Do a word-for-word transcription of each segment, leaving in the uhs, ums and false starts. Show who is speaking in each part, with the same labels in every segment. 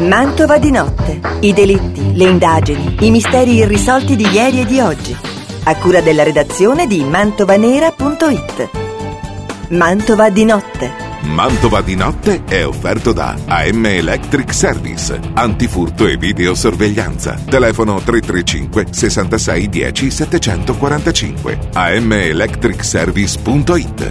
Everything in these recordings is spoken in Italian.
Speaker 1: Mantova di notte. I delitti, le indagini, i misteri irrisolti di ieri e di oggi. A cura della redazione di mantovanera punto it. Mantova di notte.
Speaker 2: Mantova di notte è offerto da A M Electric Service, antifurto e videosorveglianza. Telefono tre tre cinque sessantasei dieci settecentoquarantacinque. A M electric service punto it.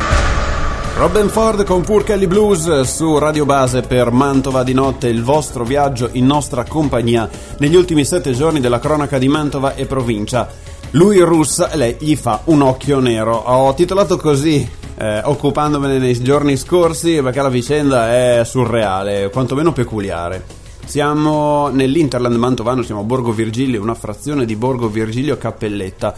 Speaker 3: Robin Ford con Poor Kelly Blues su Radio Base per Mantova di notte, il vostro viaggio in nostra compagnia negli ultimi sette giorni della cronaca di Mantova e provincia. Lui russa e lei gli fa un occhio nero. Ho titolato così, eh, occupandomene nei giorni scorsi, perché la vicenda è surreale, quantomeno peculiare. Siamo nell'Interland mantovano, siamo a Borgo Virgilio, una frazione di Borgo Virgilio Cappelletta.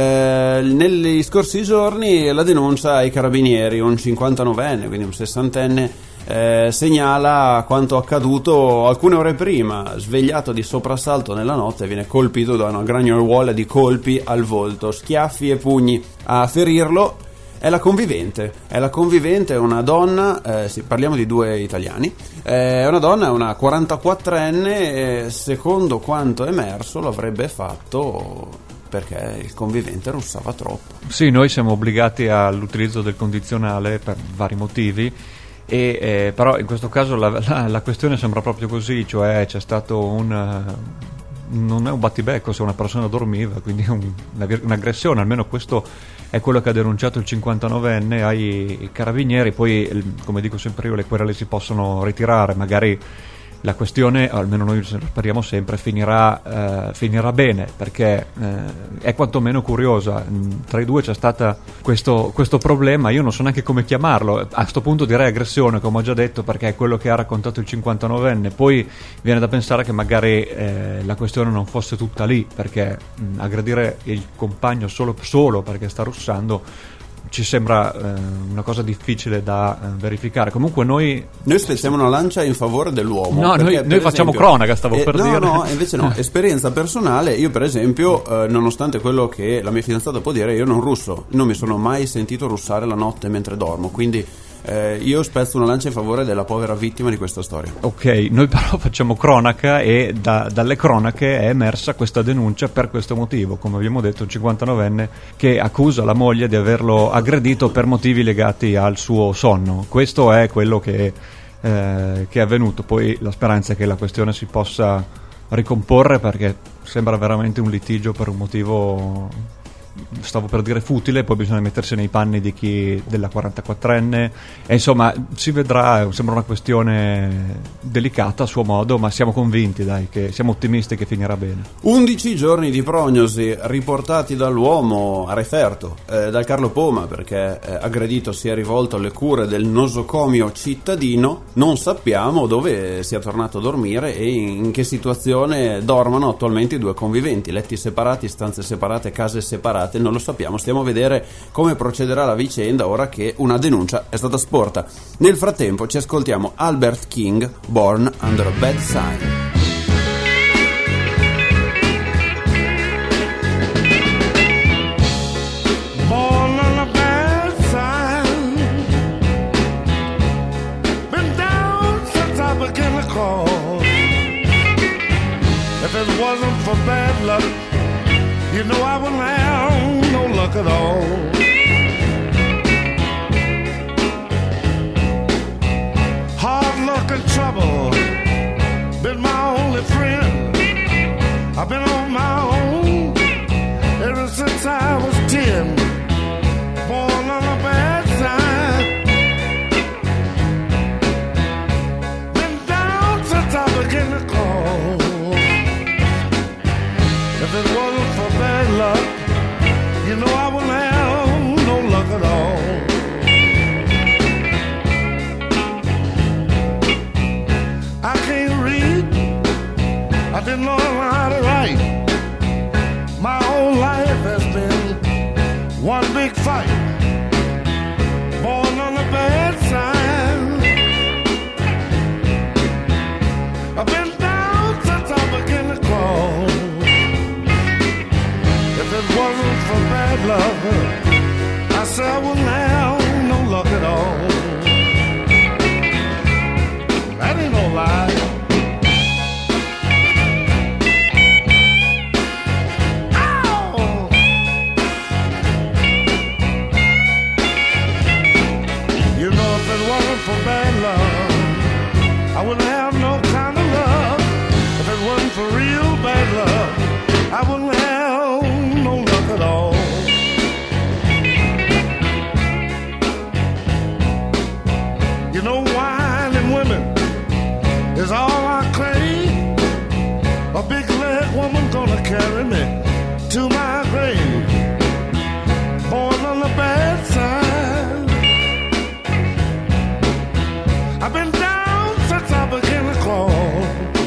Speaker 3: Eh, negli scorsi giorni la denuncia ai carabinieri, un cinquantanovenne, quindi un sessantenne, eh, segnala quanto accaduto alcune ore prima. Svegliato di soprassalto nella notte, viene colpito da una gragnaiuola di colpi al volto, schiaffi e pugni. A ferirlo è la convivente, è la convivente, una donna, eh, sì, parliamo di due italiani, è una donna, una quarantaquattrenne, eh, secondo quanto emerso lo avrebbe fatto perché il convivente russava troppo.
Speaker 4: Sì, noi siamo obbligati all'utilizzo del condizionale per vari motivi, e, eh, però in questo caso la, la, la questione sembra proprio così, cioè c'è stato un... non è un battibecco se una persona dormiva, quindi un, un'aggressione, almeno questo è quello che ha denunciato il cinquantanovenne ai carabinieri. Poi, come dico sempre io, le querele si possono ritirare, magari la questione, almeno noi lo speriamo sempre, finirà, eh, finirà bene, perché eh, è quantomeno curiosa. Tra i due c'è stato questo, questo problema, io non so neanche come chiamarlo, a sto punto direi aggressione, come ho già detto, perché è quello che ha raccontato il cinquantanovenne. Poi viene da pensare che magari eh, la questione non fosse tutta lì, perché mh, aggredire il compagno solo, solo perché sta russando ci sembra eh, una cosa difficile da eh, verificare. Comunque noi
Speaker 3: noi spezziamo una lancia in favore dell'uomo.
Speaker 4: No, noi, noi facciamo
Speaker 3: esempio,
Speaker 4: cronaca, stavo
Speaker 3: eh,
Speaker 4: per
Speaker 3: no,
Speaker 4: dire.
Speaker 3: No, invece no, esperienza personale. Io per esempio, eh, nonostante quello che la mia fidanzata può dire, io non russo, non mi sono mai sentito russare la notte mentre dormo, quindi eh, io spezzo una lancia in favore della povera vittima di questa storia.
Speaker 4: Ok, noi però facciamo cronaca, e da, dalle cronache è emersa questa denuncia per questo motivo, come abbiamo detto, un cinquantanovenne che accusa la moglie di averlo aggredito per motivi legati al suo sonno. Questo è quello che, eh, che è avvenuto. Poi la speranza è che la questione si possa ricomporre, perché sembra veramente un litigio per un motivo, stavo per dire futile, poi bisogna mettersi nei panni di chi, della quarantaquattrenne, e insomma si vedrà. Sembra una questione delicata a suo modo, ma siamo convinti, dai, che siamo ottimisti che finirà bene.
Speaker 3: undici giorni di prognosi riportati dall'uomo a referto, eh, dal Carlo Poma, perché eh, aggredito si è rivolto alle cure del nosocomio cittadino. Non sappiamo dove sia tornato a dormire e in che situazione dormano attualmente i due conviventi, letti separati, stanze separate, case separate. Non lo sappiamo, stiamo a vedere come procederà la vicenda ora che una denuncia è stata sporta. Nel frattempo ci ascoltiamo Albert King, Born Under a Bad Sign.
Speaker 5: You know I wouldn't have no luck at all. Hard luck and trouble been my only friend. I've been on my own ever since I was ten. Born on a bad side. Been down since I began to crawl. If it wasn't for bad luck, you know I wouldn't have no luck at all. I can't read, I didn't learn how to write. My whole life has been one big fight. Born on the bad side. I've been down since I began to crawl. If it wasn't for bad luck, I said I wouldn't have no luck at all. That ain't no lie. I wouldn't have no luck at all. You know, wine and women is all I claim. A big leg woman gonna carry me to my grave. Born on the bad side. I've been down since I began to crawl.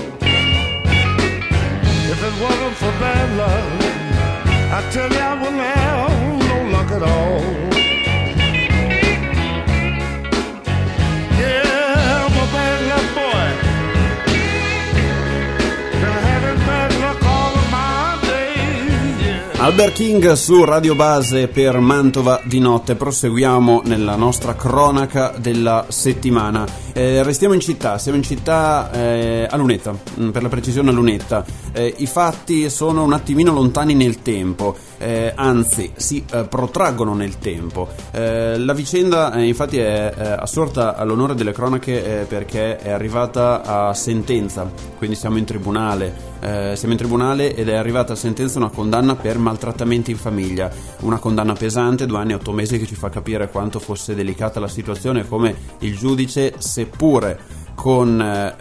Speaker 5: If it wasn't for bad luck, I tell you I wouldn't have no luck at all. Yeah, I'm a bad luck boy. Been having bad luck all of my days, yeah.
Speaker 3: Albert King su Radio Base per Mantova di notte. Proseguiamo nella nostra cronaca della settimana. Eh, restiamo in città, siamo in città eh, a Lunetta, per la precisione a Lunetta. Eh, I fatti sono un attimino lontani nel tempo, eh, anzi si eh, protraggono nel tempo. Eh, la vicenda eh, infatti è eh, assorta all'onore delle cronache eh, perché è arrivata a sentenza, quindi siamo in tribunale, eh, siamo in tribunale ed è arrivata a sentenza una condanna per maltrattamenti in famiglia, una condanna pesante, due anni e otto mesi, che ci fa capire quanto fosse delicata la situazione e come il giudice, seppure con,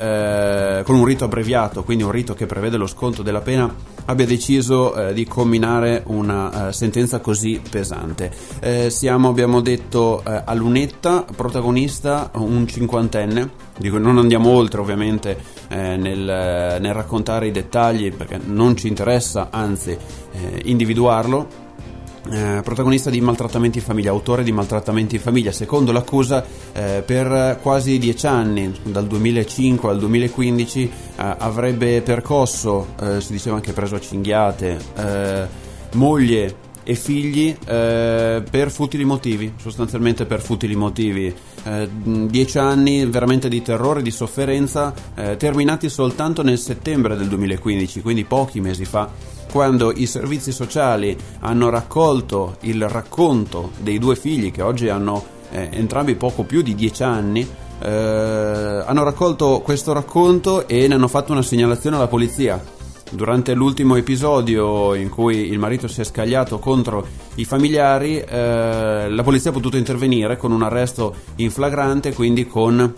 Speaker 3: eh, con un rito abbreviato, quindi un rito che prevede lo sconto della pena, abbia deciso eh, di comminare una eh, sentenza così pesante. Eh, siamo, abbiamo detto, eh, a Lunetta, protagonista un cinquantenne, dico, non andiamo oltre ovviamente eh, nel, nel raccontare i dettagli perché non ci interessa, anzi eh, individuarlo. Eh, protagonista di maltrattamenti in famiglia, autore di maltrattamenti in famiglia, secondo l'accusa eh, per quasi dieci anni, dal duemilacinque al duemilaquindici, eh, avrebbe percosso, eh, si diceva anche preso a cinghiate, eh, moglie e figli eh, per futili motivi, sostanzialmente per futili motivi. Eh, dieci anni veramente di terrore, di sofferenza, eh, terminati soltanto nel settembre del duemilaquindici, quindi pochi mesi fa, quando i servizi sociali hanno raccolto il racconto dei due figli, che oggi hanno eh, entrambi poco più di dieci anni, eh, hanno raccolto questo racconto e ne hanno fatto una segnalazione alla polizia. Durante l'ultimo episodio in cui il marito si è scagliato contro i familiari, eh, la polizia ha potuto intervenire con un arresto in flagrante, quindi con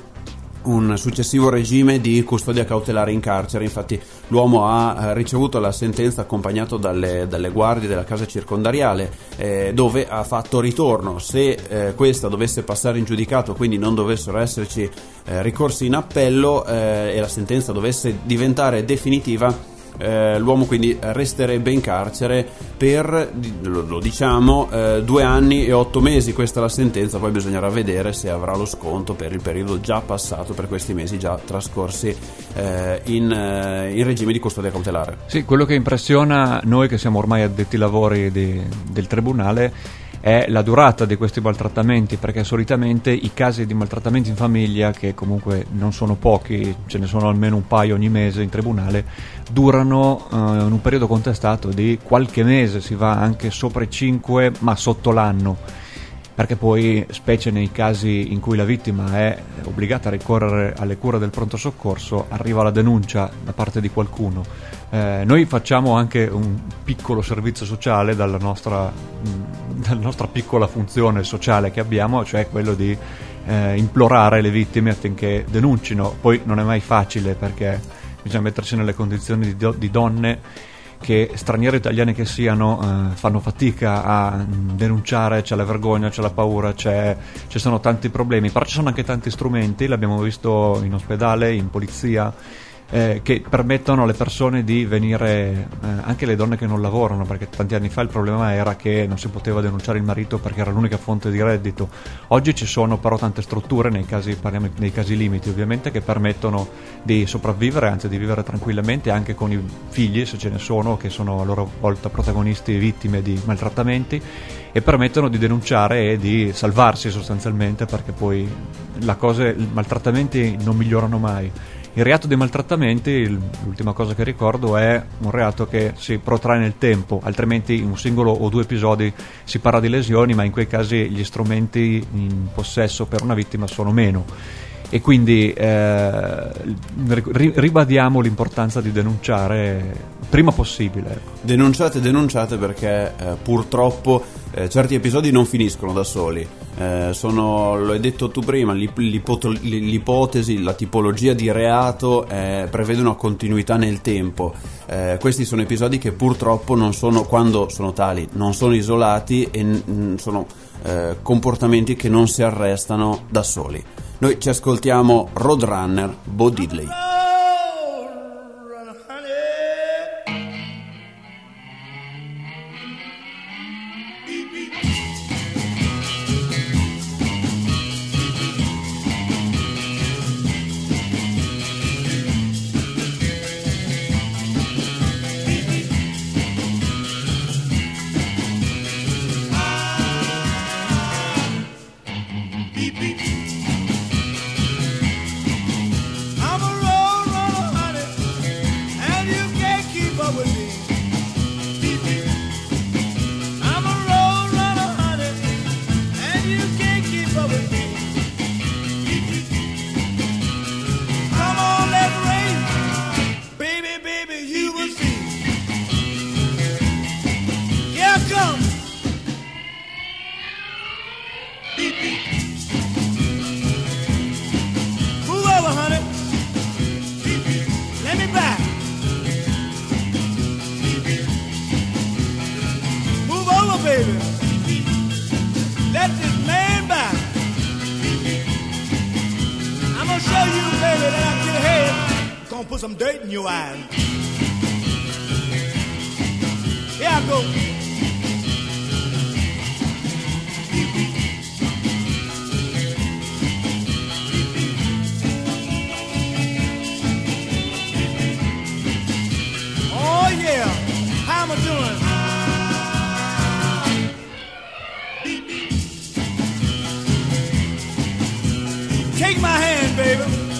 Speaker 3: un successivo regime di custodia cautelare in carcere. Infatti l'uomo ha ricevuto la sentenza accompagnato dalle, dalle guardie della casa circondariale, eh, dove ha fatto ritorno. Se eh, questa dovesse passare in giudicato, quindi non dovessero esserci eh, ricorsi in appello eh, e la sentenza dovesse diventare definitiva, Eh, l'uomo quindi resterebbe in carcere per, lo, lo diciamo, eh, due anni e otto mesi. Questa è la sentenza, poi bisognerà vedere se avrà lo sconto per il periodo già passato, per questi mesi già trascorsi eh, in, eh, in regime di custodia cautelare.
Speaker 4: Sì, quello che impressiona noi che siamo ormai addetti ai lavori di, del tribunale è la durata di questi maltrattamenti, perché solitamente i casi di maltrattamenti in famiglia, che comunque non sono pochi, ce ne sono almeno un paio ogni mese in tribunale, durano uh, in un periodo contestato di qualche mese, si va anche sopra i cinque, ma sotto l'anno, perché poi, specie nei casi in cui la vittima è obbligata a ricorrere alle cure del pronto soccorso, arriva la denuncia da parte di qualcuno. Eh, noi facciamo anche un piccolo servizio sociale dalla nostra, mh, dalla nostra piccola funzione sociale che abbiamo, cioè quello di eh, implorare le vittime affinché denuncino. Poi non è mai facile, perché bisogna mettersi nelle condizioni di, do- di donne che, straniere o italiane che siano, eh, fanno fatica a mh, denunciare, c'è la vergogna, c'è la paura, c'è, ci sono tanti problemi, però ci sono anche tanti strumenti, l'abbiamo visto in ospedale, in polizia, Eh, che permettono alle persone di venire, eh, anche le donne che non lavorano, perché tanti anni fa il problema era che non si poteva denunciare il marito perché era l'unica fonte di reddito. Oggi ci sono però tante strutture, nei casi, parliamo nei casi limiti ovviamente, che permettono di sopravvivere, anzi di vivere tranquillamente anche con i figli, se ce ne sono, che sono a loro volta protagonisti e vittime di maltrattamenti, e permettono di denunciare e di salvarsi sostanzialmente, perché poi la cosa, i maltrattamenti non migliorano mai. Il reato dei maltrattamenti, l'ultima cosa che ricordo, è un reato che si protrae nel tempo, altrimenti in un singolo o due episodi si parla di lesioni, ma in quei casi gli strumenti in possesso per una vittima sono meno. e quindi eh, ri- ribadiamo l'importanza di denunciare prima possibile. Ecco.
Speaker 3: Denunciate, denunciate perché eh, purtroppo eh, certi episodi non finiscono da soli. Eh, sono, lo hai detto tu prima, l'ip- l'ipoto- l'ipotesi, la tipologia di reato eh, prevede una continuità nel tempo. Eh, questi sono episodi che purtroppo non sono, quando sono tali, non sono isolati e n- sono eh, comportamenti che non si arrestano da soli. Noi ci ascoltiamo Roadrunner, Bo Diddley.
Speaker 5: Put some dirt in your eyes. Here I go. Oh yeah, how am I doing? Take my hand, baby.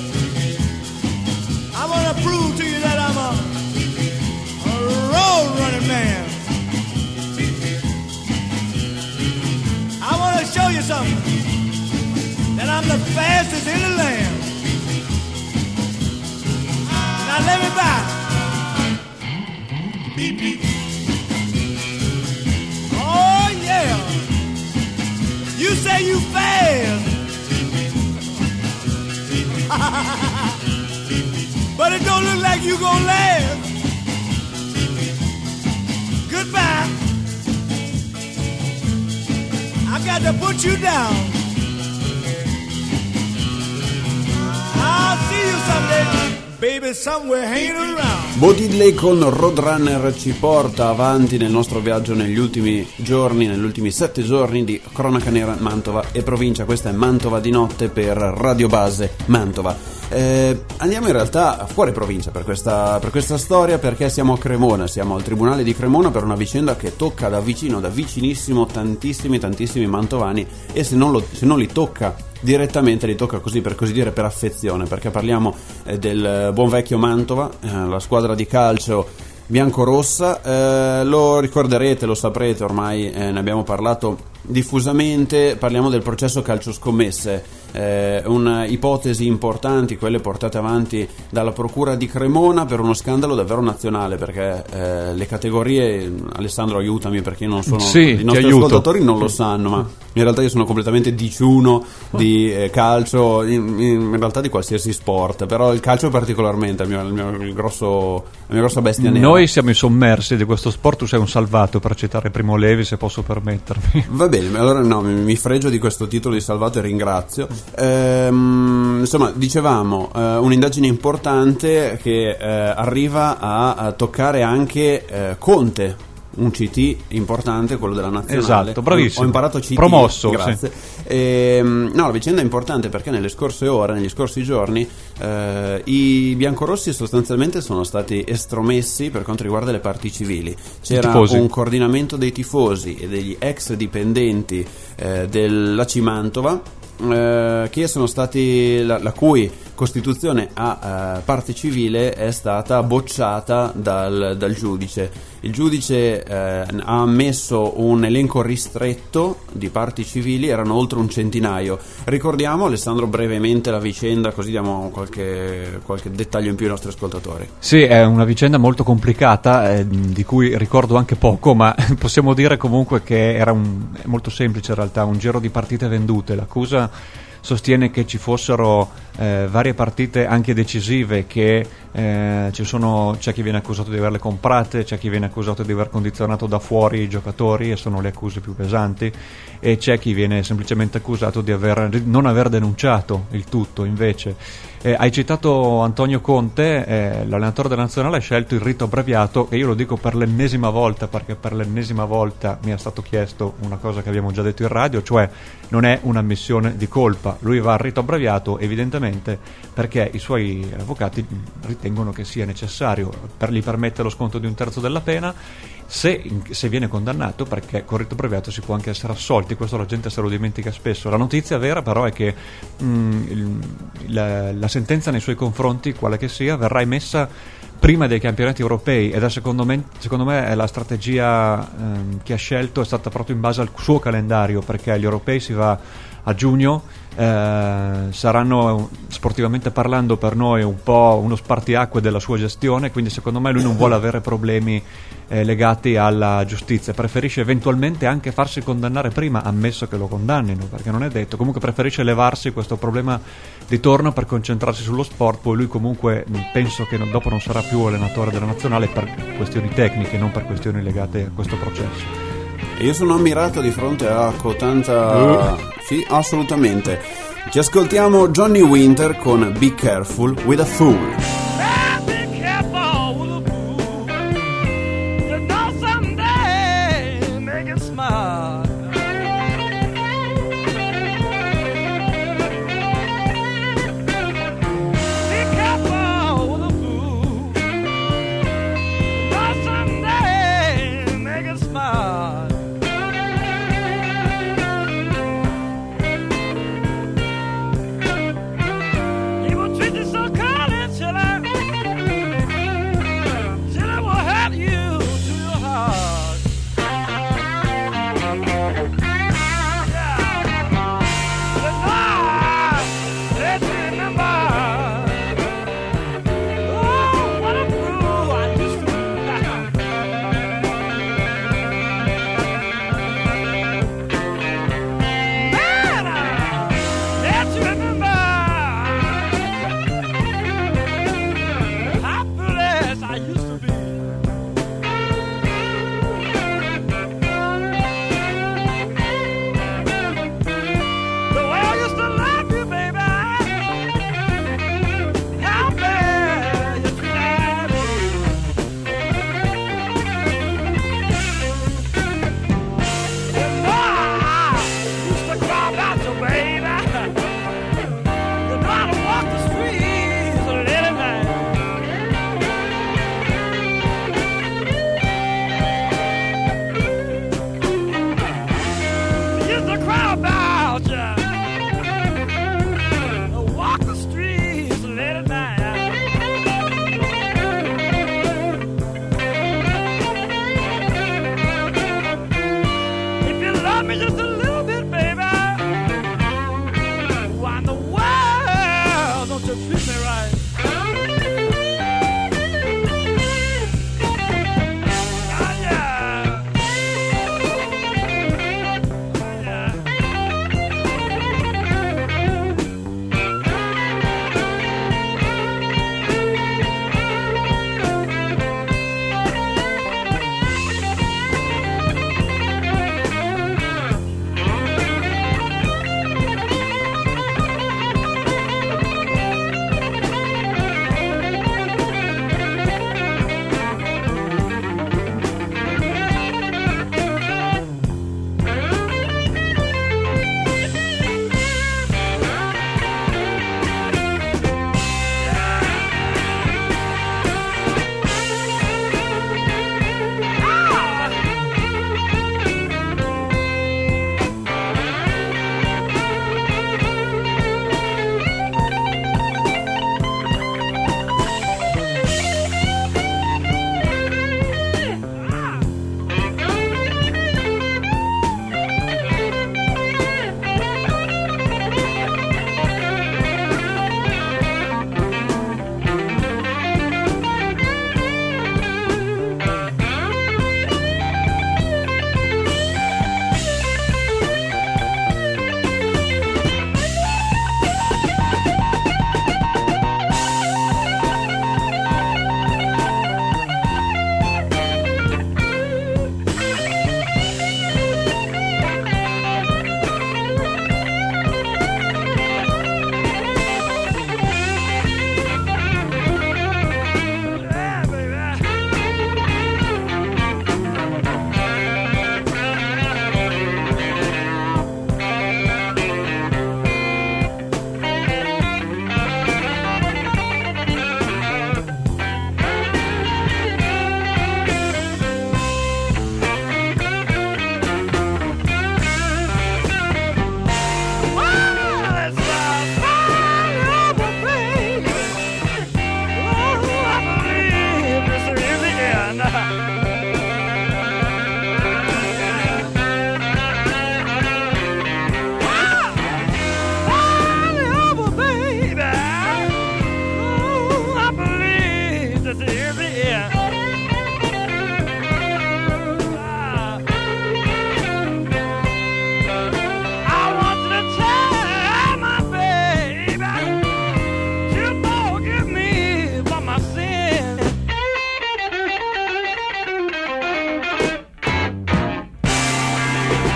Speaker 5: I want to prove to you that I'm a, a road running man. I want to show you something, that I'm the fastest in the land. Now let me by. Oh yeah, you say you fast. But it don't look like you gonna last. Goodbye. I got to put you down. I'll see you someday, baby, somewhere hanging around.
Speaker 3: Bo Diddley con Roadrunner ci porta avanti nel nostro viaggio negli ultimi giorni, negli ultimi sette giorni di Cronaca Nera Mantova e provincia. Questa è Mantova di notte per Radio Base Mantova. Eh, andiamo in realtà fuori provincia per questa, per questa storia, perché siamo a Cremona, siamo al Tribunale di Cremona per una vicenda che tocca da vicino, da vicinissimo tantissimi tantissimi mantovani, e se non, lo, se non li tocca direttamente li tocca così, per così dire, per affezione, perché parliamo eh, del buon vecchio Mantova, eh, la squadra di calcio biancorossa. Eh, lo ricorderete, lo saprete, ormai eh, ne abbiamo parlato diffusamente. Parliamo del processo calcio scommesse, eh, una ipotesi importanti, quelle portate avanti dalla procura di Cremona per uno scandalo davvero nazionale, perché eh, le categorie, Alessandro aiutami perché io non sono,
Speaker 4: sì,
Speaker 3: i nostri
Speaker 4: aiuto.
Speaker 3: ascoltatori non lo sanno, ma in realtà io sono completamente digiuno di eh, calcio, in, in realtà di qualsiasi sport, però il calcio particolarmente è il mio, il mio, il grosso, la mia grossa bestia nera.
Speaker 4: Noi siamo sommersi di questo sport, tu sei un salvato, per citare Primo Levi, se posso permettermi.
Speaker 3: Va bene, allora no, mi, mi fregio di questo titolo di salvato e ringrazio. Ehm, insomma, dicevamo, eh, un'indagine importante che eh, arriva a, a toccare anche eh, Conte, un C T importante, quello della nazionale.
Speaker 4: Esatto, bravissimo.
Speaker 3: Ho imparato C T.
Speaker 4: Promosso,
Speaker 3: grazie. Sì. E, no, la vicenda è importante perché nelle scorse ore, negli scorsi giorni, eh, i biancorossi sostanzialmente sono stati estromessi per quanto riguarda le parti civili. C'era un coordinamento dei tifosi e degli ex dipendenti eh, dell'A C I Mantova, Eh, che sono stati la, la cui costituzione a eh, parte civile è stata bocciata dal, dal giudice. Il giudice eh, ha ammesso un elenco ristretto di parti civili, erano oltre un centinaio. Ricordiamo, Alessandro, brevemente la vicenda, così diamo qualche, qualche dettaglio in più ai nostri ascoltatori.
Speaker 4: Sì, è una vicenda molto complicata, eh, di cui ricordo anche poco, ma possiamo dire comunque che era un, molto semplice in realtà, un giro di partite vendute. L'accusa sostiene che ci fossero eh, varie partite anche decisive, che eh, ci sono, c'è chi viene accusato di averle comprate, c'è chi viene accusato di aver condizionato da fuori i giocatori, e sono le accuse più pesanti, e c'è chi viene semplicemente accusato di aver, di non aver denunciato il tutto. Invece eh, hai citato Antonio Conte, eh, l'allenatore della nazionale ha scelto il rito abbreviato, che io lo dico per l'ennesima volta, perché per l'ennesima volta mi è stato chiesto una cosa che abbiamo già detto in radio, cioè non è un'ammissione di colpa. Lui va al rito abbreviato evidentemente perché i suoi avvocati ritengono che sia necessario, per, gli permette lo sconto di un terzo della pena se, se viene condannato, perché con rito abbreviato si può anche essere assolti. Questo la gente se lo dimentica spesso. La notizia vera però è che mh, il, la, la sentenza nei suoi confronti, quale che sia, verrà emessa prima dei campionati europei, ed è secondo me, secondo me è la strategia ehm, che ha scelto, è stata proprio in base al suo calendario, perché agli europei si va a giugno, eh, saranno sportivamente parlando per noi un po' uno spartiacque della sua gestione, quindi secondo me lui non vuole avere problemi eh, legati alla giustizia, preferisce eventualmente anche farsi condannare prima, ammesso che lo condannino, perché non è detto. Comunque preferisce levarsi questo problema di torno per concentrarsi sullo sport. Poi lui comunque penso che dopo non sarà più allenatore della nazionale per questioni tecniche, non per questioni legate a questo processo.
Speaker 3: Io sono ammirato di fronte a tanta... Uh. Sì, assolutamente. Ci ascoltiamo Johnny Winter con Be Careful with a Fool.
Speaker 6: Treat you so kind, shall I?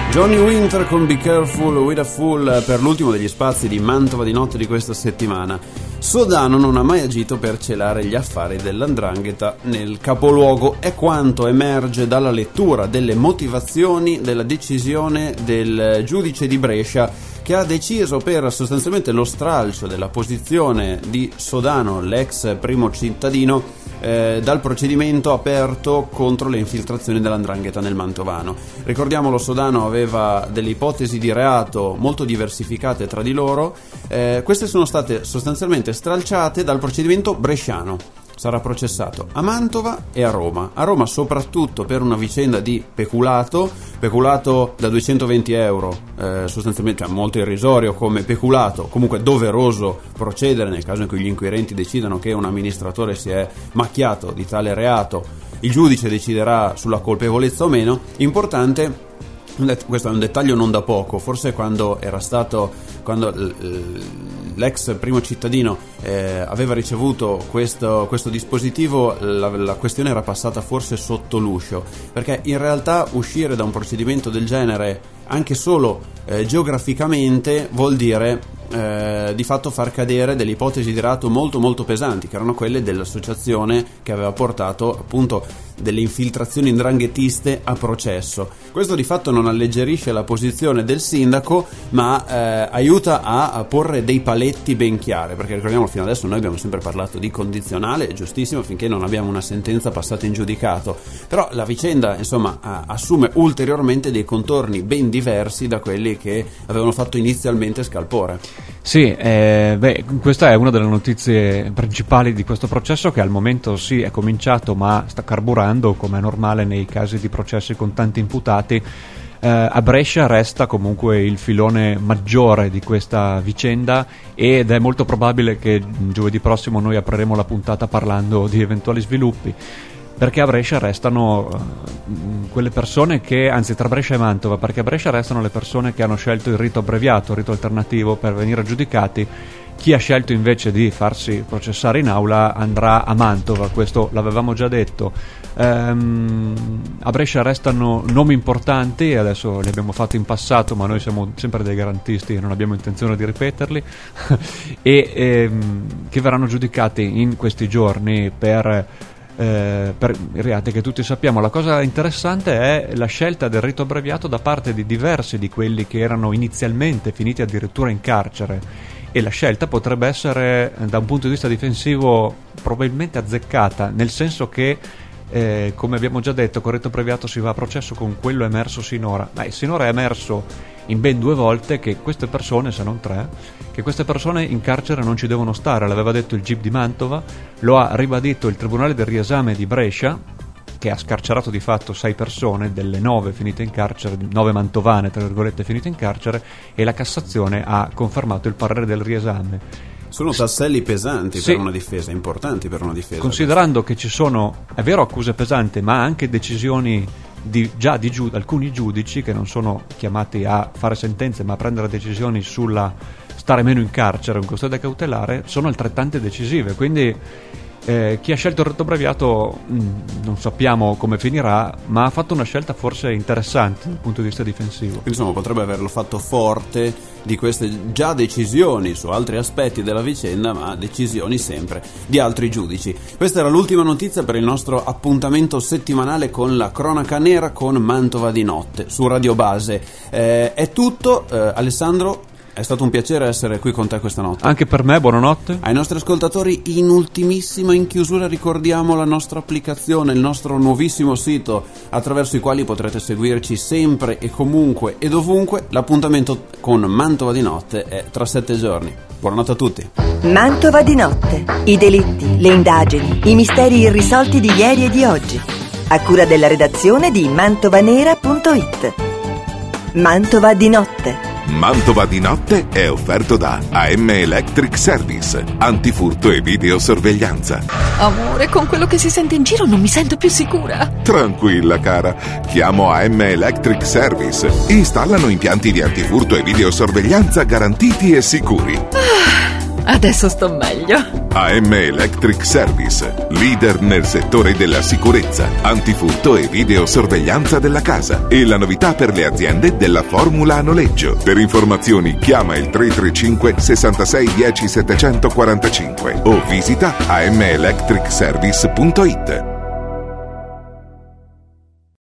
Speaker 3: Johnny Winter con Be Careful with a Fool per l'ultimo degli spazi di Mantova di notte di questa settimana. Sodano non ha mai agito per celare gli affari dell''ndrangheta nel capoluogo, è quanto emerge dalla lettura delle motivazioni della decisione del giudice di Brescia, che ha deciso per sostanzialmente lo stralcio della posizione di Sodano, l'ex primo cittadino, Eh, dal procedimento aperto contro le infiltrazioni dell'Andrangheta nel Mantovano. Ricordiamolo, Sodano aveva delle ipotesi di reato molto diversificate tra di loro, eh, queste sono state sostanzialmente stralciate dal procedimento bresciano. Sarà processato a Mantova e a Roma. A Roma soprattutto per una vicenda di peculato, peculato da duecentoventi euro, eh, sostanzialmente cioè molto irrisorio come peculato, comunque doveroso procedere nel caso in cui gli inquirenti decidano che un amministratore si è macchiato di tale reato. Il giudice deciderà sulla colpevolezza o meno. Importante, questo è un dettaglio non da poco, forse quando era stato quando l'ex primo cittadino eh, aveva ricevuto questo, questo dispositivo, la, la questione era passata forse sotto l'uscio, perché in realtà uscire da un procedimento del genere anche solo eh, geograficamente vuol dire Eh, di fatto far cadere delle ipotesi di reato molto molto pesanti, che erano quelle dell'associazione che aveva portato appunto delle infiltrazioni 'ndranghetiste a processo. Questo di fatto non alleggerisce la posizione del sindaco, ma eh, aiuta a, a porre dei paletti ben chiari, perché ricordiamo, fino adesso noi abbiamo sempre parlato di condizionale, è giustissimo finché non abbiamo una sentenza passata in giudicato, però la vicenda insomma a, assume ulteriormente dei contorni ben diversi da quelli che avevano fatto inizialmente scalpore.
Speaker 4: Sì, eh, beh, questa è una delle notizie principali di questo processo, che al momento sì è cominciato ma sta carburando, come è normale nei casi di processi con tanti imputati. Eh, a Brescia resta comunque il filone maggiore di questa vicenda ed è molto probabile che giovedì prossimo noi apriremo la puntata parlando di eventuali sviluppi, perché a Brescia restano uh, quelle persone che, anzi tra Brescia e Mantova, perché a Brescia restano le persone che hanno scelto il rito abbreviato, il rito alternativo per venire giudicati. Chi ha scelto invece di farsi processare in aula andrà a Mantova, questo l'avevamo già detto. Um, a Brescia restano nomi importanti, adesso li abbiamo fatti in passato, ma noi siamo sempre dei garantisti e non abbiamo intenzione di ripeterli, e ehm, che verranno giudicati in questi giorni per... Eh, per i reati che tutti sappiamo. La cosa interessante è la scelta del rito abbreviato da parte di diversi di quelli che erano inizialmente finiti addirittura in carcere, e la scelta potrebbe essere da un punto di vista difensivo probabilmente azzeccata, nel senso che eh, come abbiamo già detto, con il rito abbreviato si va a processo con quello emerso sinora, ma sinora è emerso in ben due volte che queste persone, se non tre, che queste persone in carcere non ci devono stare. L'aveva detto il G I P di Mantova, lo ha ribadito il Tribunale del Riesame di Brescia, che ha scarcerato di fatto sei persone, delle nove finite in carcere, nove mantovane tra virgolette finite in carcere, e la Cassazione ha confermato il parere del riesame.
Speaker 3: Sono tasselli pesanti
Speaker 4: sì,
Speaker 3: per una difesa, importanti per una difesa.
Speaker 4: Considerando che ci sono, è vero, accuse pesanti, ma anche decisioni di, già di giu- alcuni giudici che non sono chiamati a fare sentenze ma a prendere decisioni sulla stare meno in carcere o in custodia cautelare, sono altrettante decisive, quindi eh, chi ha scelto il rito abbreviato mh, non sappiamo come finirà, ma ha fatto una scelta forse interessante dal punto di vista difensivo.
Speaker 3: Quindi, insomma, potrebbe averlo fatto forte di queste già decisioni su altri aspetti della vicenda, ma decisioni sempre di altri giudici. Questa era l'ultima notizia per il nostro appuntamento settimanale con la cronaca nera con Mantova di notte su Radio Base. Eh, è tutto, eh, Alessandro. È stato un piacere essere qui con te questa notte.
Speaker 4: Anche per me, buonanotte.
Speaker 3: Ai nostri ascoltatori, in ultimissima, in chiusura, ricordiamo la nostra applicazione, il nostro nuovissimo sito, attraverso i quali potrete seguirci sempre e comunque e dovunque. L'appuntamento con Mantova di notte è tra sette giorni. Buonanotte a tutti.
Speaker 1: Mantova di notte. I delitti, le indagini, i misteri irrisolti di ieri e di oggi. A cura della redazione di mantovanera punto it. Mantova di notte.
Speaker 2: Mantova di notte è offerto da A M Electric Service, antifurto e videosorveglianza.
Speaker 6: Amore, con quello che si sente in giro non mi sento più sicura.
Speaker 2: Tranquilla cara, chiamo A M Electric Service. Installano impianti di antifurto e videosorveglianza garantiti e sicuri.
Speaker 6: Ah, adesso sto meglio.
Speaker 2: A M Electric Service, leader nel settore della sicurezza, antifurto e videosorveglianza della casa, e la novità per le aziende della formula a noleggio. Per informazioni chiama il tre tre cinque sessantasei dieci settecentoquarantacinque o visita a m electric service punto it.